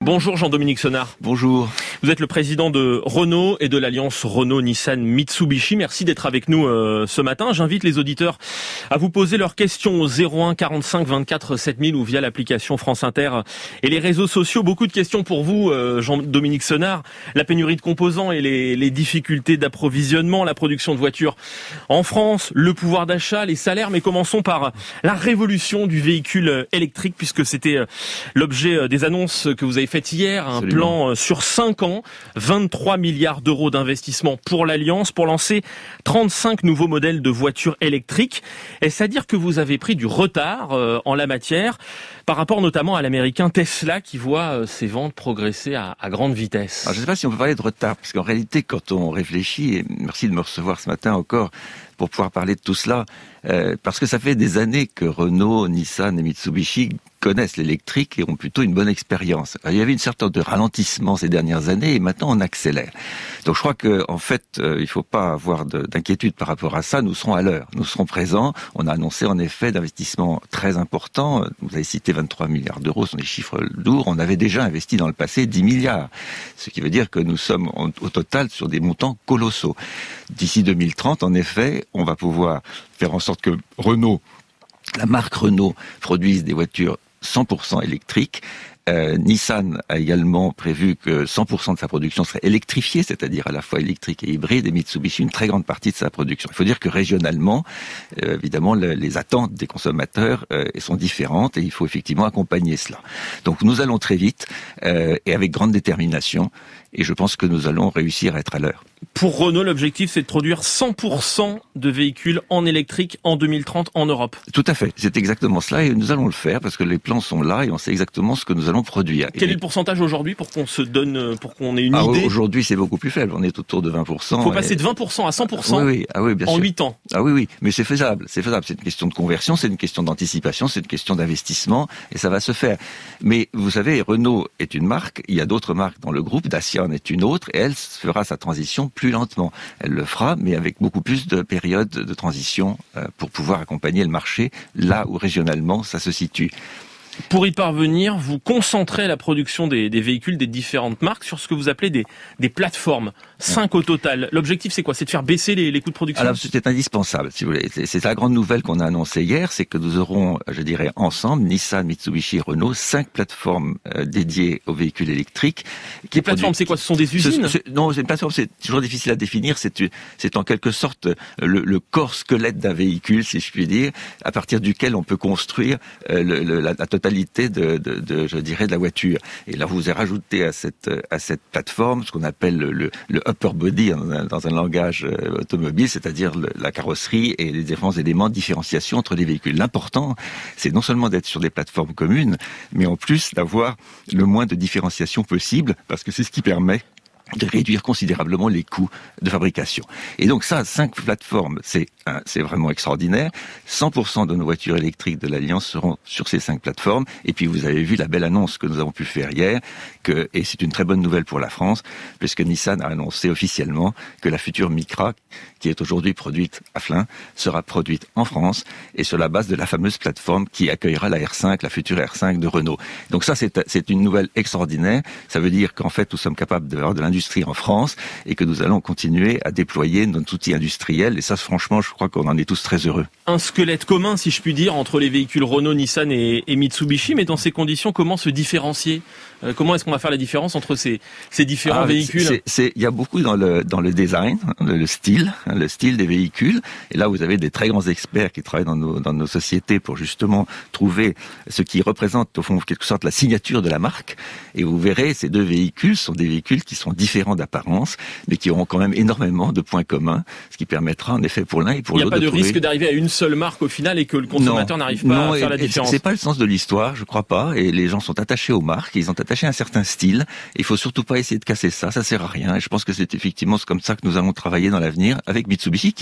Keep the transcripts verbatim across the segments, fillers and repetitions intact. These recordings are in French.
Bonjour Jean-Dominique Senard. Bonjour. Vous êtes le président de Renault et de l'alliance Renault-Nissan-Mitsubishi. Merci d'être avec nous euh, ce matin. J'invite les auditeurs à vous poser leurs questions au zéro un quarante-cinq vingt-quatre sept mille ou via l'application France Inter et les réseaux sociaux. Beaucoup de questions pour vous, euh, Jean-Dominique Senard. La pénurie de composants et les, les difficultés d'approvisionnement, la production de voitures en France, le pouvoir d'achat, les salaires. Mais commençons par la révolution du véhicule électrique, puisque c'était l'objet des annonces que vous avez fait hier, un Absolument. plan sur cinq ans, vingt-trois milliards d'euros d'investissement pour l'Alliance pour lancer trente-cinq nouveaux modèles de voitures électriques. Est-ce à dire que vous avez pris du retard euh, en la matière par rapport notamment à l'américain Tesla qui voit euh, ses ventes progresser à, à grande vitesse? Alors, je ne sais pas si on peut parler de retard, parce qu'en réalité, quand on réfléchit, et merci de me recevoir ce matin encore pour pouvoir parler de tout cela, euh, parce que ça fait des années que Renault, Nissan et Mitsubishi connaissent l'électrique et ont plutôt une bonne expérience. Alors, il y avait une sorte de ralentissement ces dernières années et maintenant on accélère. Donc je crois que en fait, euh, il ne faut pas avoir de, d'inquiétude par rapport à ça. Nous serons à l'heure, nous serons présents. On a annoncé en effet d'investissements très importants. Vous avez cité vingt-trois milliards d'euros, ce sont des chiffres lourds. On avait déjà investi dans le passé dix milliards, ce qui veut dire que nous sommes en, au total sur des montants colossaux. D'ici deux mille trente, en effet, on va pouvoir faire en sorte que Renault, la marque Renault, produise des voitures cent pour cent électriques. Euh, Nissan a également prévu que cent pour cent de sa production serait électrifiée, c'est-à-dire à la fois électrique et hybride, et Mitsubishi une très grande partie de sa production. Il faut dire que régionalement, euh, évidemment, le, les attentes des consommateurs euh, sont différentes et il faut effectivement accompagner cela. Donc nous allons très vite euh, et avec grande détermination, et je pense que nous allons réussir à être à l'heure. Pour Renault, l'objectif c'est de produire cent pour cent de véhicules en électrique en deux mille trente en Europe. Tout à fait, c'est exactement cela et nous allons le faire parce que les plans sont là et on sait exactement ce que nous allons produire. Quel et est le pourcentage aujourd'hui pour qu'on se donne, pour qu'on ait une ah, idée? Aujourd'hui c'est beaucoup plus faible, on est autour de vingt pour cent. Il faut passer et... de vingt pour cent à cent pour cent oui, oui. Ah, oui, bien en sûr. huit ans. Ah oui, oui, mais c'est faisable, c'est faisable. C'est une question de conversion, c'est une question d'anticipation, c'est une question d'investissement et ça va se faire. Mais vous savez, Renault est une marque, il y a d'autres marques dans le groupe, Dacia en est une autre et elle fera sa transition plus lentement. Elle le fera, mais avec beaucoup plus de périodes de transition euh, pour pouvoir accompagner le marché là où régionalement ça se situe. Pour y parvenir, vous concentrez la production des, des véhicules des différentes marques sur ce que vous appelez des, des plateformes. Cinq au total. L'objectif, c'est quoi? C'est de faire baisser les, les coûts de production? Alors, c'est indispensable, si vous voulez. C'est, c'est la grande nouvelle qu'on a annoncée hier, c'est que nous aurons, je dirais, ensemble, Nissan, Mitsubishi et Renault, cinq plateformes euh, dédiées aux véhicules électriques. Qui les plateformes, c'est quoi? Ce sont des usines? ce, ce, Non, c'est une plateforme, c'est toujours difficile à définir. C'est, c'est en quelque sorte le, le corps squelette d'un véhicule, si je puis dire, à partir duquel on peut construire euh, le, le, la, la totalité de, de, de, je dirais, de la voiture. Et là, vous avez rajouté à cette, à cette plateforme ce qu'on appelle le, le, le upper body dans un, dans un langage euh, automobile, c'est-à-dire le, la carrosserie et les différents éléments de différenciation entre les véhicules. L'important, c'est non seulement d'être sur des plateformes communes, mais en plus d'avoir le moins de différenciation possible, parce que c'est ce qui permet de réduire considérablement les coûts de fabrication. Et donc ça, cinq plateformes, c'est hein, c'est vraiment extraordinaire. cent pour cent de nos voitures électriques de l'Alliance seront sur ces cinq plateformes. Et puis vous avez vu la belle annonce que nous avons pu faire hier, que, et c'est une très bonne nouvelle pour la France, puisque Nissan a annoncé officiellement que la future Micra, qui est aujourd'hui produite à Flins, sera produite en France et sur la base de la fameuse plateforme qui accueillera la R cinq, la future R cinq de Renault. Donc ça, c'est, c'est une nouvelle extraordinaire. Ça veut dire qu'en fait, nous sommes capables d'avoir de l'industrie en France et que nous allons continuer à déployer notre outil industriel. Et ça, franchement, je crois qu'on en est tous très heureux. Un squelette commun, si je puis dire, entre les véhicules Renault, Nissan et, et Mitsubishi. Mais dans ces conditions, comment se différencier? euh, Comment est-ce qu'on va faire la différence entre ces, ces différents ah, véhicules? c'est, c'est, Il y a beaucoup dans le, dans le design, le, le style, hein, le style des véhicules. Et là, vous avez des très grands experts qui travaillent dans nos, dans nos sociétés pour justement trouver ce qui représente, au fond, en quelque sorte, la signature de la marque. Et vous verrez, ces deux véhicules sont des véhicules qui sont différents d'apparence, mais qui auront quand même énormément de points communs, ce qui permettra en effet pour l'un et pour l'autre. Il n'y a pas de, de trouver... risque d'arriver à une seule marque au final et que le consommateur non, n'arrive pas non, à faire et, la différence. C'est pas le sens de l'histoire, je crois pas. Et les gens sont attachés aux marques, ils sont attachés à un certain style. Il faut surtout pas essayer de casser ça, ça sert à rien. Et je pense que c'est effectivement comme ça que nous allons travailler dans l'avenir avec Mitsubishi, qui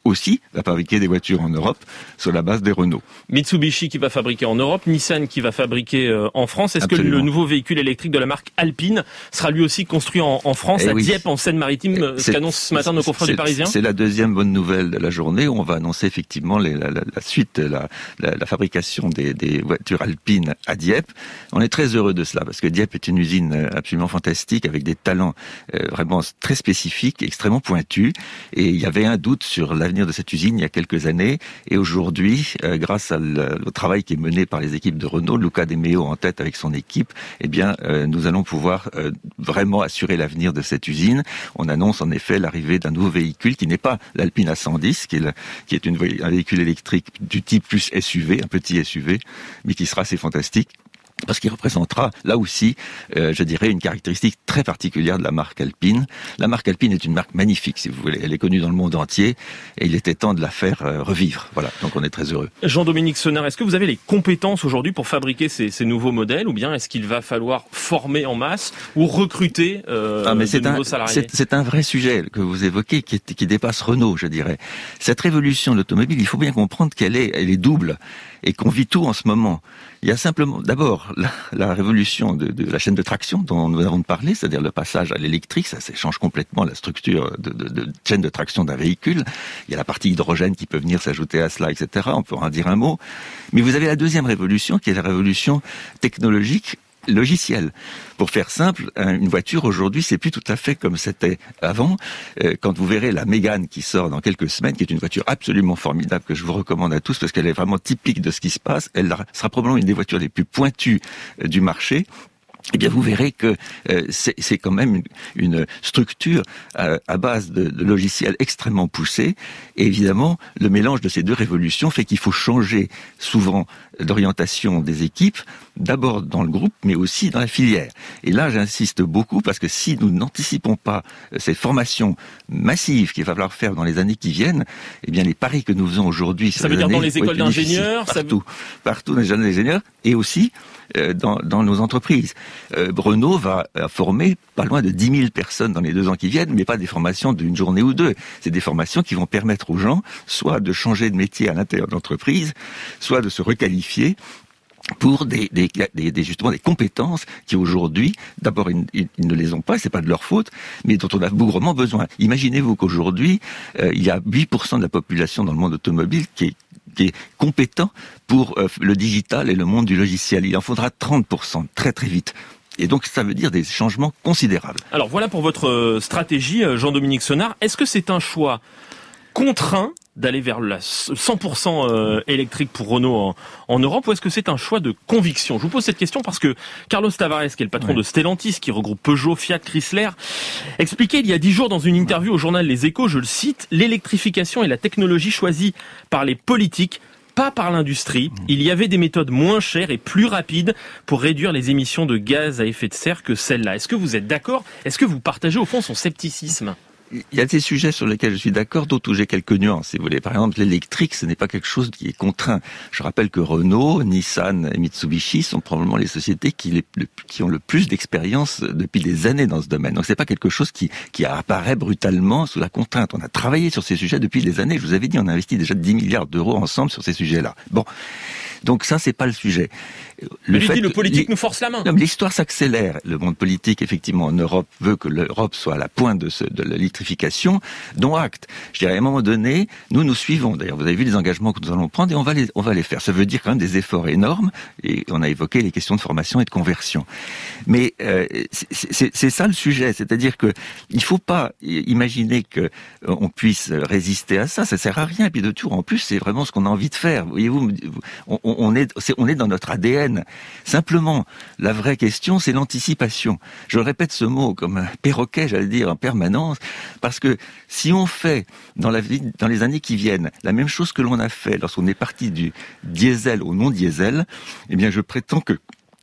aussi va fabriquer des voitures en Europe sur la base des Renault. Mitsubishi qui va fabriquer en Europe, Nissan qui va fabriquer euh, en France. Est-ce Absolument. que le nouveau véhicule électrique de la marque Alpine sera lui aussi construit en, en France, eh à oui. Dieppe, en Seine-Maritime, ce qu'annonce ce matin nos confrères du Parisien? C'est la deuxième bonne nouvelle de la journée. On va annoncer effectivement les, la, la, la suite, la, la, la fabrication des, des voitures Alpine à Dieppe. On est très heureux de cela parce que Dieppe est une usine absolument fantastique avec des talents euh, vraiment très spécifiques, extrêmement pointus. Et il y avait un doute sur l'avenir de cette usine il y a quelques années. Et aujourd'hui, euh, grâce à le, au travail qui est mené par les équipes de Renault, Luca De Meo en tête avec son équipe, eh bien, euh, nous allons pouvoir euh, vraiment assurer l'avenir de cette usine. On annonce en effet l'arrivée d'un nouveau véhicule qui n'est pas l'Alpine A cent dix, qui est, le, qui est une, un véhicule électrique du type plus S U V, un petit S U V, mais qui sera assez fantastique. Parce qu'il représentera, là aussi, euh, je dirais, une caractéristique très particulière de la marque Alpine. La marque Alpine est une marque magnifique, si vous voulez. Elle est connue dans le monde entier et il était temps de la faire euh, revivre. Voilà, donc on est très heureux. Jean-Dominique Senard, est-ce que vous avez les compétences aujourd'hui pour fabriquer ces, ces nouveaux modèles ou bien est-ce qu'il va falloir former en masse ou recruter euh, ah, mais de nouveaux un, salariés? c'est, c'est un vrai sujet que vous évoquez qui, est, qui dépasse Renault, je dirais. Cette révolution de l'automobile, il faut bien comprendre qu'elle est, elle est double et qu'on vit tout en ce moment. Il y a simplement, d'abord, la, la révolution de, de la chaîne de traction dont nous avons parlé, c'est-à-dire le passage à l'électrique, ça change complètement la structure de, de, de chaîne de traction d'un véhicule. Il y a la partie hydrogène qui peut venir s'ajouter à cela, et cetera. On peut en dire un mot. Mais vous avez la deuxième révolution, qui est la révolution technologique logiciel. Pour faire simple, une voiture aujourd'hui, c'est plus tout à fait comme c'était avant. Quand vous verrez la Mégane qui sort dans quelques semaines, qui est une voiture absolument formidable que je vous recommande à tous parce qu'elle est vraiment typique de ce qui se passe, elle sera probablement une des voitures les plus pointues du marché. Eh bien, vous verrez que euh, c'est, c'est quand même une, une structure euh, à base de, de logiciels extrêmement poussés. Et évidemment, le mélange de ces deux révolutions fait qu'il faut changer souvent d'orientation des équipes, d'abord dans le groupe, mais aussi dans la filière. Et là, j'insiste beaucoup parce que si nous n'anticipons pas ces formations massives qu'il va falloir faire dans les années qui viennent, eh bien, les paris que nous faisons aujourd'hui, ça veut dire dans les écoles d'ingénieurs, partout, ça... partout dans les jeunes ingénieurs, et aussi euh, dans, dans nos entreprises. Euh, Renault va former pas loin de dix mille personnes dans les deux ans qui viennent, mais pas des formations d'une journée ou deux. C'est des formations qui vont permettre aux gens soit de changer de métier à l'intérieur de l'entreprise, soit de se requalifier pour des, des, des, des justement des compétences qui aujourd'hui, d'abord ils, ils ne les ont pas, c'est pas de leur faute, mais dont on a bougrement besoin. Imaginez-vous qu'aujourd'hui euh, il y a huit pour cent de la population dans le monde automobile qui est qui est compétent pour euh, le digital et le monde du logiciel. Il en faudra trente pour cent très très vite. Et donc, ça veut dire des changements considérables. Alors, voilà pour votre stratégie, Jean-Dominique Senard. Est-ce que c'est un choix contraint d'aller vers la cent pour cent électrique pour Renault en, en Europe, ou est-ce que c'est un choix de conviction? Je vous pose cette question parce que Carlos Tavares, qui est le patron ouais. de Stellantis, qui regroupe Peugeot, Fiat, Chrysler, expliquait il y a dix jours dans une interview au journal Les Échos, je le cite, « L'électrification est la technologie choisie par les politiques, pas par l'industrie. Il y avait des méthodes moins chères et plus rapides pour réduire les émissions de gaz à effet de serre que celle-là. » Est-ce que vous êtes d'accord? Est-ce que vous partagez au fond son scepticisme? Il y a des sujets sur lesquels je suis d'accord, d'autres où j'ai quelques nuances, si vous voulez. Par exemple, l'électrique, ce n'est pas quelque chose qui est contraint. Je rappelle que Renault, Nissan et Mitsubishi sont probablement les sociétés qui, les, le, qui ont le plus d'expérience depuis des années dans ce domaine. Donc c'est pas quelque chose qui, qui apparaît brutalement sous la contrainte. On a travaillé sur ces sujets depuis des années. Je vous avais dit, on a investi déjà dix milliards d'euros ensemble sur ces sujets-là. Bon. Donc ça, c'est pas le sujet. Le, fait dit, le politique nous force la main. Non, mais l'histoire s'accélère. Le monde politique, effectivement, en Europe, veut que l'Europe soit à la pointe de, ce, de l'électrification, dont acte. Je dirais, à un moment donné, nous, nous suivons. D'ailleurs, vous avez vu les engagements que nous allons prendre et on va les, on va les faire. Ça veut dire quand même des efforts énormes. Et on a évoqué les questions de formation et de conversion. Mais euh, c'est, c'est, c'est ça le sujet. C'est-à-dire que il faut pas imaginer que on puisse résister à ça. Ça sert à rien. Et puis de tout, en plus, c'est vraiment ce qu'on a envie de faire. Voyez-vous, on, on est, c'est, on est dans notre A D N. Simplement, la vraie question, c'est l'anticipation. Je répète ce mot comme un perroquet, j'allais dire, en permanence, parce que si on fait dans la vie, dans les années qui viennent, la même chose que l'on a fait lorsqu'on est parti du diesel au non-diesel, eh bien, je prétends que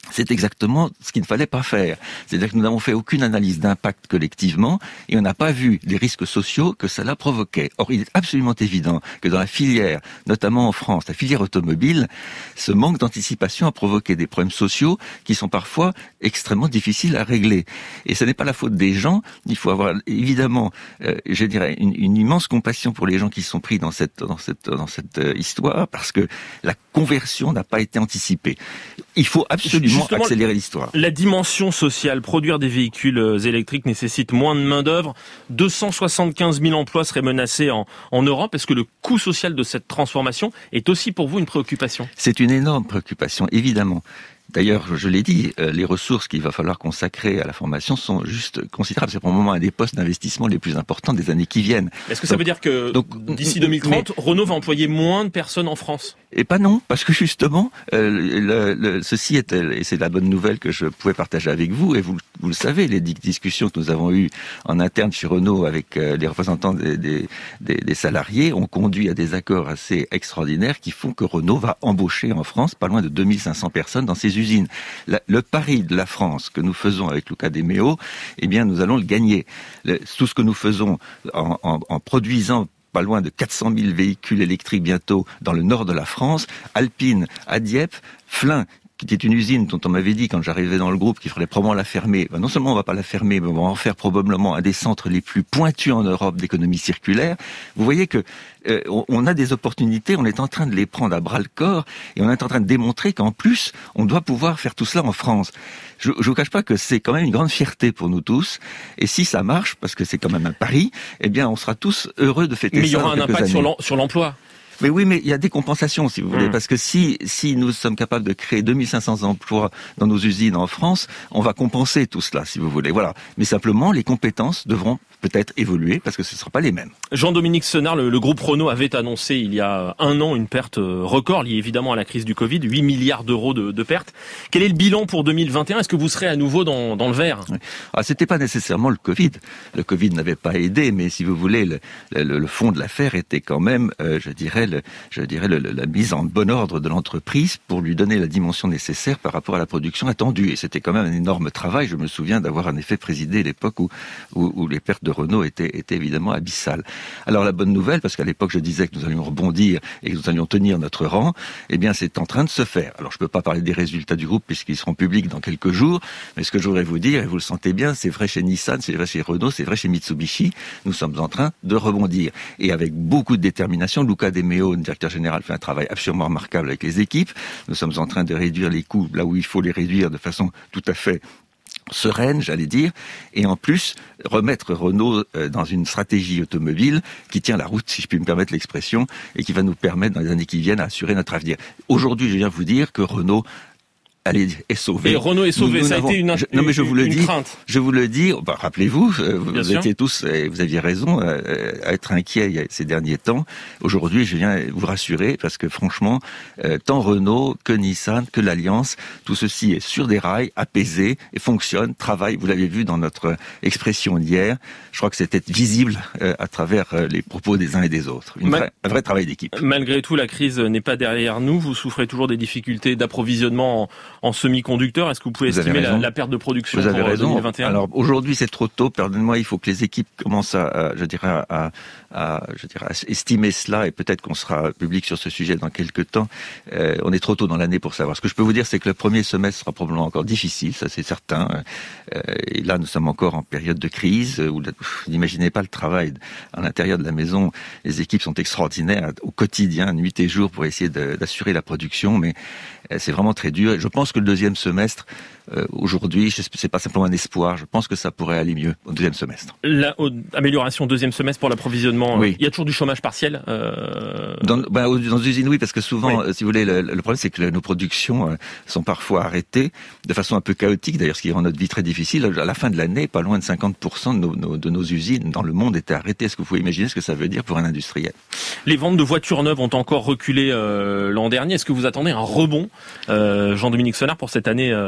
c'est exactement ce qu'il ne fallait pas faire. C'est-à-dire que nous n'avons fait aucune analyse d'impact collectivement et on n'a pas vu les risques sociaux que cela provoquait. Or, il est absolument évident que dans la filière, notamment en France, la filière automobile, ce manque d'anticipation a provoqué des problèmes sociaux qui sont parfois extrêmement difficiles à régler. Et ce n'est pas la faute des gens. Il faut avoir évidemment, euh, je dirais, une, une immense compassion pour les gens qui sont pris dans cette, dans cette, dans cette euh, histoire parce que la conversion n'a pas été anticipée. Il faut absolument Justement, accélérer l'histoire. La dimension sociale, produire des véhicules électriques nécessite moins de main-d'œuvre. deux cent soixante-quinze mille emplois seraient menacés en, en Europe. Est-ce que le coût social de cette transformation est aussi pour vous une préoccupation ? C'est une énorme préoccupation, évidemment. D'ailleurs, je l'ai dit, les ressources qu'il va falloir consacrer à la formation sont juste considérables. C'est pour le moment un des postes d'investissement les plus importants des années qui viennent. Est-ce que ça donc, veut dire que donc, d'ici deux mille trente, mais, Renault va employer moins de personnes en France ? Et pas non, parce que justement, euh, le, le, ceci est, et c'est la bonne nouvelle que je pouvais partager avec vous, et vous, vous le savez, les discussions que nous avons eues en interne chez Renault avec euh, les représentants des, des, des, des salariés ont conduit à des accords assez extraordinaires qui font que Renault va embaucher en France pas loin de deux mille cinq cents personnes dans ses usines. La, le pari de la France que nous faisons avec Luca De Meo, eh bien, nous allons le gagner. Le, tout ce que nous faisons en, en, en produisant pas loin de quatre cent mille véhicules électriques bientôt dans le nord de la France, Alpine à Dieppe, Flins, qui était une usine dont on m'avait dit quand j'arrivais dans le groupe qu'il faudrait probablement la fermer. Ben non seulement on va pas la fermer, mais on va en faire probablement un des centres les plus pointus en Europe d'économie circulaire. Vous voyez que euh, on a des opportunités, on est en train de les prendre à bras le corps et on est en train de démontrer qu'en plus on doit pouvoir faire tout cela en France. Je ne vous cache pas que c'est quand même une grande fierté pour nous tous. Et si ça marche, parce que c'est quand même un pari, eh bien on sera tous heureux de fêter ça. Mais il y aura un impact sur, sur l'emploi. Mais oui, mais il y a des compensations, si vous voulez, mmh. parce que si si nous sommes capables de créer deux mille cinq cents emplois dans nos usines en France, on va compenser tout cela, si vous voulez. Voilà. Mais simplement, les compétences devront peut-être évoluer parce que ce ne sera pas les mêmes. Jean-Dominique Senard, le, le groupe Renault avait annoncé il y a un an une perte record liée évidemment à la crise du Covid, huit milliards d'euros de, de pertes. Quel est le bilan pour deux mille vingt et un ? Est-ce que vous serez à nouveau dans, dans le vert ? Oui. Ah, c'était pas nécessairement le Covid. Le Covid n'avait pas aidé, mais si vous voulez, le, le, le fond de l'affaire était quand même, euh, je dirais, le, je dirais le, la mise en bon ordre de l'entreprise pour lui donner la dimension nécessaire par rapport à la production attendue. Et c'était quand même un énorme travail. Je me souviens d'avoir en effet présidé l'époque où, où, où les pertes de Renault étaient, étaient évidemment abyssales. Alors la bonne nouvelle, parce qu'à l'époque je disais que nous allions rebondir et que nous allions tenir notre rang, eh bien c'est en train de se faire. Alors je peux pas parler des résultats du groupe puisqu'ils seront publics dans quelques jours, mais ce que je voudrais vous dire, et vous le sentez bien, c'est vrai chez Nissan, c'est vrai chez Renault, c'est vrai chez Mitsubishi, nous sommes en train de rebondir. Et avec beaucoup de détermination, Luca De Meo, le directeur général, fait un travail absolument remarquable avec les équipes. Nous sommes en train de réduire les coûts là où il faut les réduire de façon tout à fait sereine, j'allais dire, et en plus remettre Renault dans une stratégie automobile qui tient la route, si je puis me permettre l'expression, et qui va nous permettre dans les années qui viennent à assurer notre avenir. Aujourd'hui, je viens vous dire que Renault Allez, est sauvé. Et Renault est sauvé, nous, nous ça a été une, je, non mais je vous le une dis, crainte. Je vous le dis, bah, rappelez-vous, euh, vous Bien étiez sûr. tous, et vous aviez raison, euh, à être inquiets ces derniers temps. Aujourd'hui, je viens vous rassurer parce que franchement, euh, tant Renault que Nissan, que l'Alliance, tout ceci est sur des rails, apaisé, et fonctionne, travaille. Vous l'avez vu dans notre expression d'hier. Je crois que c'était visible euh, à travers euh, les propos des uns et des autres. Une Mal- vraie, un vrai travail d'équipe. Malgré tout, la crise n'est pas derrière nous. Vous souffrez toujours des difficultés d'approvisionnement en, en semi-conducteurs. Est-ce que vous pouvez Vous estimer la, raison. la perte de production Vous avez pour raison. deux mille vingt et un ? Alors aujourd'hui c'est trop tôt. Pardonnez-moi, il faut que les équipes commencent à, à je dirais, à, à, je dirais, à estimer cela et peut-être qu'on sera public sur ce sujet dans quelques temps. Euh, on est trop tôt dans l'année pour savoir. Ce que je peux vous dire, c'est que le premier semestre sera probablement encore difficile, ça c'est certain. Euh, et là, nous sommes encore en période de crise où vous n'imaginez pas le travail à l'intérieur de la maison. Les équipes sont extraordinaires au quotidien, nuit et jour, pour essayer de, d'assurer la production, mais euh, c'est vraiment très dur. Je pense que le deuxième semestre Euh, aujourd'hui, c'est pas simplement un espoir. Je pense que ça pourrait aller mieux au deuxième semestre. La au, amélioration deuxième semestre pour l'approvisionnement. Oui. Il y a toujours du chômage partiel. Euh... Dans, ben, dans les usines, oui, parce que souvent, oui. euh, si vous voulez, le, le problème, c'est que nos productions euh, sont parfois arrêtées de façon un peu chaotique. D'ailleurs, ce qui rend notre vie très difficile. À la fin de l'année, pas loin de cinquante pour cent de nos, nos, de nos usines dans le monde étaient arrêtées. Est-ce que vous pouvez imaginer ce que ça veut dire pour un industriel ? Les ventes de voitures neuves ont encore reculé euh, l'an dernier. Est-ce que vous attendez un rebond, euh, Jean-Dominique Senard, pour cette année euh,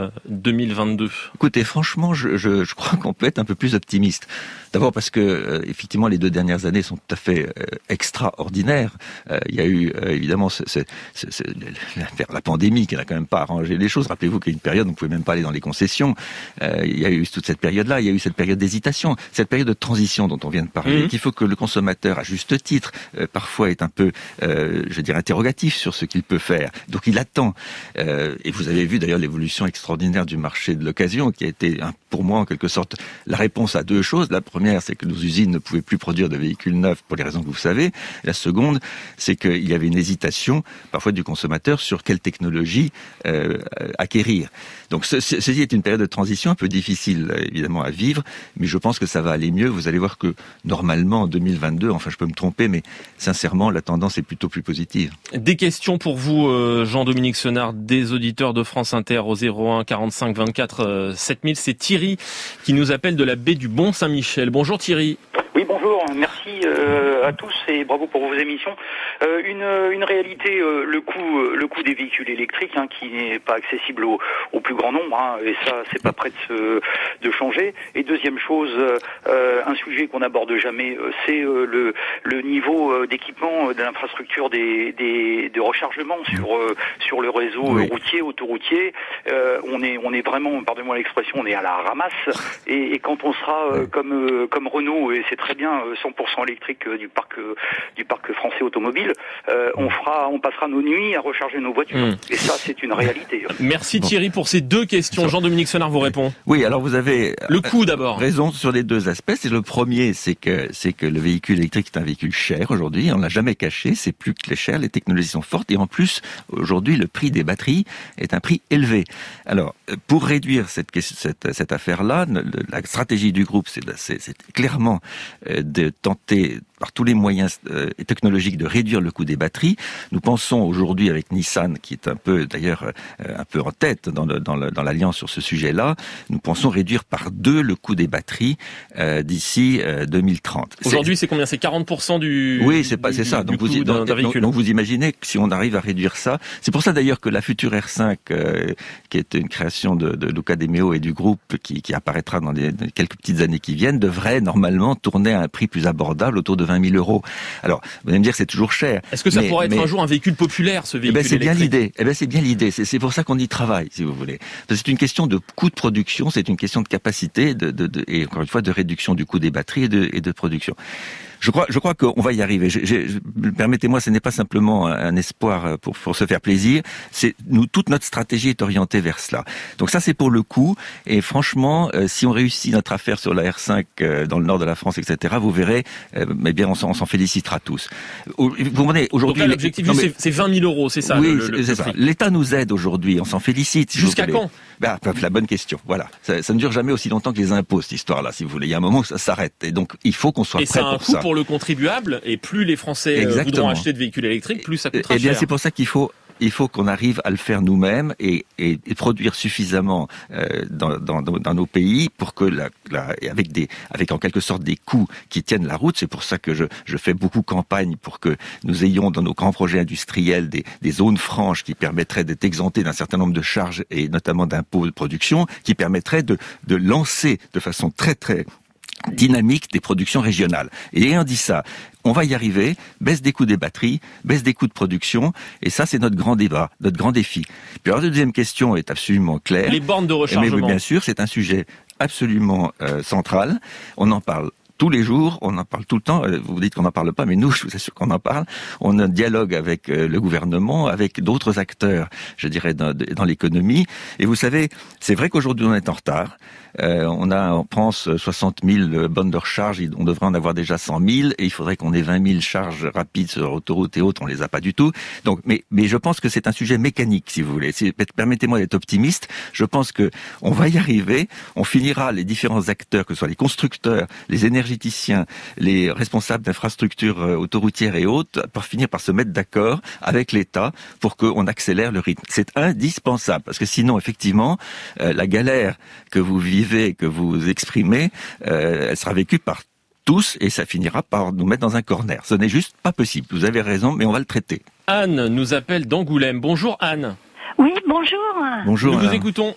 deux mille vingt-deux? Écoutez, franchement, je, je, je crois qu'on peut être un peu plus optimiste. D'abord parce que, euh, effectivement, les deux dernières années sont tout à fait euh, extraordinaires. Euh, il y a eu, euh, évidemment, ce, ce, ce, ce, la, la pandémie qui n'a quand même pas arrangé les choses. Rappelez-vous qu'il y a une période où on ne pouvait même pas aller dans les concessions. Euh, il y a eu toute cette période-là. Il y a eu cette période d'hésitation, cette période de transition dont on vient de parler, mmh. qu'il faut que le consommateur, à juste titre, euh, parfois est un peu, euh, je dirais, interrogatif sur ce qu'il peut faire. Donc il attend. Euh, et vous avez vu d'ailleurs l'évolution extraordinaire du marché de l'occasion, qui a été, hein, pour moi, en quelque sorte, la réponse à deux choses. La première, c'est que nos usines ne pouvaient plus produire de véhicules neufs pour les raisons que vous savez. La seconde, c'est qu'il y avait une hésitation, parfois du consommateur, sur quelle technologie euh, acquérir. Donc ce, ceci est une période de transition un peu difficile, évidemment, à vivre, mais je pense que ça va aller mieux. Vous allez voir que, normalement, en deux mille vingt-deux, enfin je peux me tromper, mais sincèrement, la tendance est plutôt plus positive. Des questions pour vous, Jean-Dominique Senard, des auditeurs de France Inter au zéro un quarante-cinq vingt-quatre sept mille. C'est Thierry qui nous appelle de la baie du Mont-Saint-Michel. Bonjour Thierry. Oui, bonjour, merci euh, à tous et bravo pour vos émissions. Euh, une, une réalité, euh, le coût, euh, le coût des véhicules électriques, hein, qui n'est pas accessible au, au plus grand nombre, hein, et ça, c'est pas prêt de, se, de changer. Et deuxième chose, euh, un sujet qu'on n'aborde jamais, euh, c'est euh, le, le niveau euh, d'équipement euh, de l'infrastructure des, des, de rechargement sur, euh, sur le réseau oui. routier, autoroutier. Euh, on est, on est vraiment, pardonnez-moi l'expression, on est à la ramasse. Et, et quand on sera euh, comme, euh, comme Renault, et c'est très bien, cent pour cent électrique du parc du parc français automobile, euh, on fera, on passera nos nuits à recharger nos voitures. Mmh. Et ça, c'est une réalité. Merci Thierry pour ces deux questions. Jean-Dominique Senard vous répond. Oui, alors vous avez le coût d'abord. Raison sur les deux aspects. C'est le premier, c'est que c'est que le véhicule électrique est un véhicule cher aujourd'hui. On l'a jamais caché. C'est plus que cher. Les technologies sont fortes et en plus aujourd'hui le prix des batteries est un prix élevé. Alors pour réduire cette cette, cette affaire-là, la stratégie du groupe, c'est, c'est, c'est clairement de tenter par tous les moyens euh, technologiques de réduire le coût des batteries. Nous pensons aujourd'hui avec Nissan, qui est un peu d'ailleurs euh, un peu en tête dans, le, dans, le, dans l'alliance sur ce sujet-là, nous pensons réduire par deux le coût des batteries euh, d'ici euh, deux mille trente. Aujourd'hui, c'est, c'est combien? C'est quarante pour cent du Oui, c'est pas du, c'est ça. Du donc vous d'un, d'un donc, donc vous imaginez que si on arrive à réduire ça, c'est pour ça d'ailleurs que la future R cinq, euh, qui est une création de, de Luca De Meo et du groupe, qui, qui apparaîtra dans les dans quelques petites années qui viennent, devrait normalement tourner à un prix plus abordable, autour de vingt mille euros. Alors, vous allez me dire, c'est toujours cher. Est-ce que ça mais, pourrait être mais... un jour un véhicule populaire, ce véhicule eh ben, c'est électrique? bien l'idée. Eh ben, c'est bien l'idée. C'est, c'est pour ça qu'on y travaille, si vous voulez. Parce que c'est une question de coût de production, c'est une question de capacité, de, de, de, et encore une fois, de réduction du coût des batteries et de, et de production. Je crois, je crois qu'on va y arriver. Je, je, je, permettez-moi, ce n'est pas simplement un espoir pour, pour se faire plaisir. C'est nous, toute notre stratégie est orientée vers cela. Donc ça, c'est pour le coup. Et franchement, euh, si on réussit notre affaire sur la R cinq euh, dans le nord de la France, et cetera, vous verrez, euh, eh bien, on s'en, on s'en félicitera tous. Vous comprenez, aujourd'hui, donc là, l'objectif, les... mais... c'est, c'est vingt mille euros, c'est ça. Oui, le, le, c'est le ça. L'État nous aide aujourd'hui. On s'en félicite. Si Jusqu'à quand? Ben, la bonne question. Voilà. Ça, ça ne dure jamais aussi longtemps que les impôts, cette histoire-là, si vous voulez. Il y a un moment où ça s'arrête. Et donc, il faut qu'on soit et prêt pour ça. Et c'est un coût pour le contribuable. Et plus les Français Exactement. voudront acheter de véhicules électriques, plus ça coûtera cher. Eh bien, cher. C'est pour ça qu'il faut il faut qu'on arrive à le faire nous-mêmes et, et, et produire suffisamment euh, dans, dans, dans nos pays pour que, la, la, avec des, avec en quelque sorte des coûts qui tiennent la route. C'est pour ça que je, je fais beaucoup campagne pour que nous ayons dans nos grands projets industriels des, des zones franches qui permettraient d'être exemptées d'un certain nombre de charges et notamment d'impôts de production, qui permettraient de, de lancer de façon très très dynamique des productions régionales. Et ayant dit ça, on va y arriver, baisse des coûts des batteries, baisse des coûts de production, et ça c'est notre grand débat, notre grand défi. Puis alors la deuxième question est absolument claire. Les bornes de rechargement. Mais bien sûr, c'est un sujet absolument euh, central. On en parle tous les jours, on en parle tout le temps. Vous dites qu'on n'en parle pas, mais nous, je vous assure qu'on en parle. On a un dialogue avec le gouvernement, avec d'autres acteurs, je dirais, dans, dans l'économie. Et vous savez, c'est vrai qu'aujourd'hui, on est en retard. Euh, on a en France soixante mille bornes de recharge, on devrait en avoir déjà cent mille, et il faudrait qu'on ait vingt mille charges rapides sur autoroute et autres, on les a pas du tout. Donc, mais, mais je pense que c'est un sujet mécanique, si vous voulez. Si, permettez-moi d'être optimiste. Je pense que on va y arriver. On finira, les différents acteurs, que ce soit les constructeurs, les énergéticiens, les responsables d'infrastructures autoroutières et autres, par finir par se mettre d'accord avec l'État pour qu'on accélère le rythme. C'est indispensable, parce que sinon, effectivement, euh, la galère que vous vivez, que vous exprimez, euh, elle sera vécue par tous et ça finira par nous mettre dans un corner. Ce n'est juste pas possible. Vous avez raison, mais on va le traiter. Anne nous appelle d'Angoulême. Bonjour Anne. Oui, bonjour. Bonjour. Nous Anne. vous écoutons.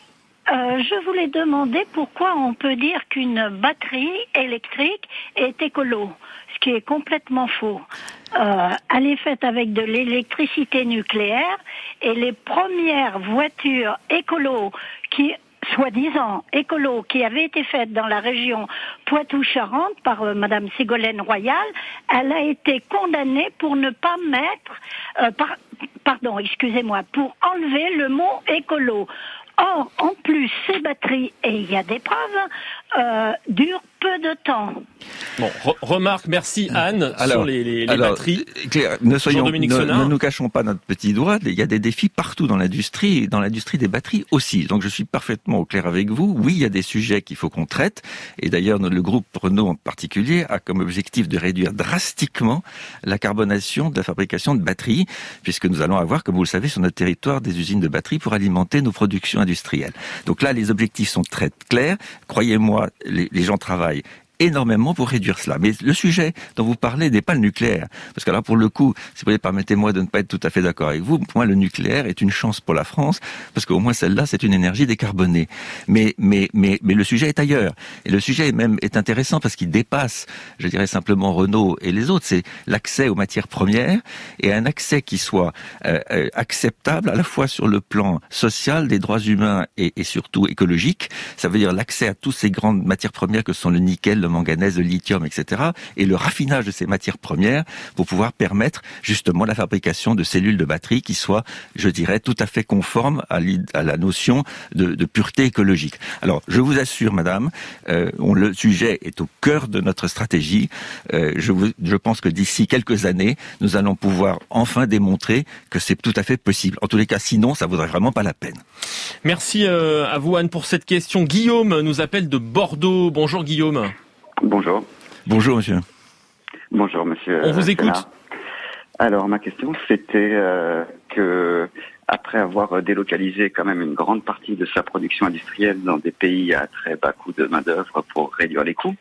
Euh, je voulais demander pourquoi on peut dire qu'une batterie électrique est écolo, ce qui est complètement faux. Euh, elle est faite avec de l'électricité nucléaire et les premières voitures écolo qui soi-disant écolo qui avait été faite dans la région Poitou-Charentes par euh, Madame Ségolène Royal, elle a été condamnée pour ne pas mettre, euh, par, pardon, excusez-moi, pour enlever le mot écolo. Or, en plus, ces batteries, et il y a des preuves, euh, durent peu de temps. Bon, re- remarque, merci Anne, alors, sur les, les, les alors, batteries. Claire, ne, soyons, ne, Jean-Dominique ne nous cachons pas notre petit doigt, il y a des défis partout dans l'industrie, et dans l'industrie des batteries aussi. Donc je suis parfaitement au clair avec vous. Oui, il y a des sujets qu'il faut qu'on traite, et d'ailleurs le groupe Renault en particulier a comme objectif de réduire drastiquement la carbonation de la fabrication de batteries, puisque nous allons avoir, comme vous le savez, sur notre territoire des usines de batteries pour alimenter nos productions industrielles. Donc là, les objectifs sont très clairs. Croyez-moi, les, les gens travaillent énormément pour réduire cela. Mais le sujet dont vous parlez n'est pas le nucléaire. Parce que là, pour le coup, si vous voulez, permettez-moi de ne pas être tout à fait d'accord avec vous, pour moi, le nucléaire est une chance pour la France, parce qu'au moins celle-là, c'est une énergie décarbonée. Mais, mais, mais, mais le sujet est ailleurs. Et le sujet même est intéressant parce qu'il dépasse, je dirais simplement Renault et les autres. C'est l'accès aux matières premières et un accès qui soit euh, euh, acceptable à la fois sur le plan social, des droits humains et, et surtout écologique. Ça veut dire l'accès à toutes ces grandes matières premières que sont le nickel, le manganèse, le lithium, et cetera, et le raffinage de ces matières premières pour pouvoir permettre justement la fabrication de cellules de batterie qui soient, je dirais, tout à fait conformes à, à la notion de, de pureté écologique. Alors, je vous assure, madame, euh, on, le sujet est au cœur de notre stratégie. Euh, je, vous, je pense que d'ici quelques années, nous allons pouvoir enfin démontrer que c'est tout à fait possible. En tous les cas, sinon, ça vaudrait vraiment pas la peine. Merci euh, à vous, Anne, pour cette question. Guillaume nous appelle de Bordeaux. Bonjour, Guillaume. Bonjour. Bonjour, monsieur. Bonjour, monsieur. On vous écoute. Chenard. Alors, ma question, c'était euh, que, après avoir délocalisé quand même une grande partie de sa production industrielle dans des pays à très bas coût de main-d'œuvre pour réduire les coûts,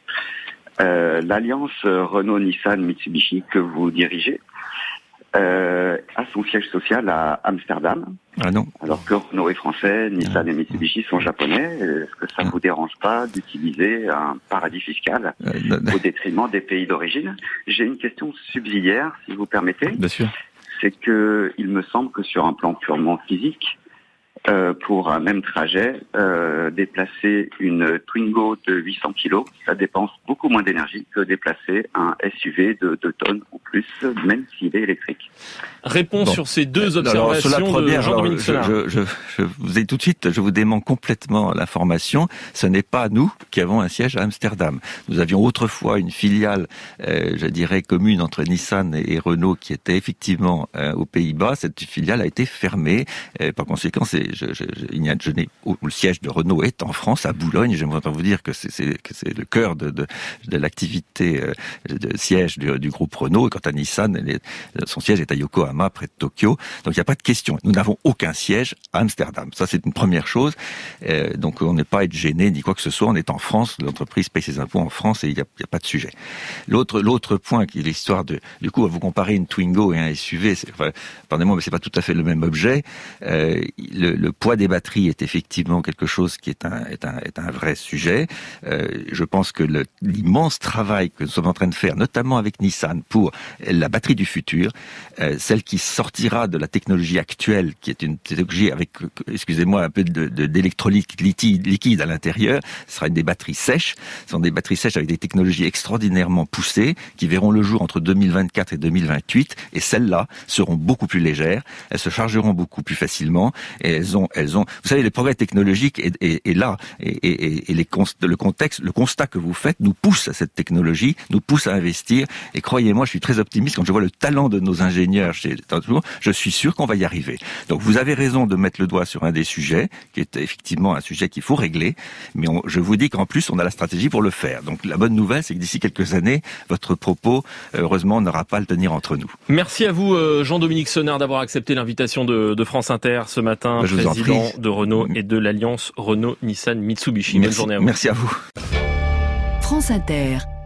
euh, l'alliance Renault-Nissan-Mitsubishi que vous dirigez euh, a son siège social à Amsterdam. Ah non. Alors que Renault est français, Nissan ah. et Mitsubishi sont japonais, est-ce que ça ne ah. vous dérange pas d'utiliser un paradis fiscal euh, non, non. au détriment des pays d'origine? J'ai une question subsidiaire, si vous permettez. Bien sûr. C'est que il me semble que sur un plan purement physique, euh, pour un même trajet, euh, déplacer une Twingo de huit cents kilos, ça dépense beaucoup moins d'énergie que déplacer un S U V de deux tonnes ou plus, même s'il est électrique. Réponse bon. sur ces deux observations alors, sur la première, de Jean-Dominique Senard. Je, je, je vous ai tout de suite, je vous dément complètement l'information. Ce n'est pas nous qui avons un siège à Amsterdam. Nous avions autrefois une filiale, euh, je dirais, commune entre Nissan et Renault qui était effectivement euh, aux Pays-Bas. Cette filiale a été fermée. Euh, par conséquent, c'est, je, je, je, il y a, je n'ai, le siège de Renault est en France, à Boulogne. J'aimerais vous dire que c'est, c'est, que c'est le cœur de, de, de l'activité euh, de siège du, du groupe Renault. Et quant à Nissan, elle est, son siège est à Yokohama, près de Tokyo. Donc il n'y a pas de question. Nous n'avons aucun siège à Amsterdam. Ça, c'est une première chose. Euh, donc on n'est pas à être gêné ni quoi que ce soit. On est en France. L'entreprise paye ses impôts en France et il n'y a, il y a pas de sujet. L'autre, l'autre point qui est l'histoire de, du coup, vous comparez une Twingo et un S U V. C'est, enfin, pardonnez-moi, mais c'est pas tout à fait le même objet. Euh, le, le poids des batteries est effectivement quelque chose qui est un, est un, est un vrai sujet. Euh, je pense que le, l'immense travail que nous sommes en train de faire, notamment avec Nissan, pour la batterie du futur, euh, celle qui sortira de la technologie actuelle, qui est une technologie avec, excusez-moi, un peu de, de, d'électrolyte liquide, liquide à l'intérieur, ce sera une des batteries sèches. Ce sont des batteries sèches avec des technologies extraordinairement poussées, qui verront le jour entre deux mille vingt-quatre et deux mille vingt-huit, et celles-là seront beaucoup plus légères, elles se chargeront beaucoup plus facilement, et elles ont, elles ont, vous savez, les progrès technologiques est, est, est là, et, et, et les const, le contexte, le constat que vous faites nous pousse à cette technologie, nous pousse à investir, et croyez-moi, je suis très optimiste quand je vois le talent de nos ingénieurs chez je suis sûr qu'on va y arriver. Donc vous avez raison de mettre le doigt sur un des sujets, qui est effectivement un sujet qu'il faut régler, mais on, je vous dis qu'en plus on a la stratégie pour le faire. Donc la bonne nouvelle, c'est que d'ici quelques années, votre propos, heureusement, n'aura pas à le tenir entre nous. Merci à vous, Jean-Dominique Senard, d'avoir accepté l'invitation de, de France Inter ce matin, je président de Renault et de l'Alliance Renault-Nissan-Mitsubishi. Bonne journée à vous. Merci à vous. France Inter.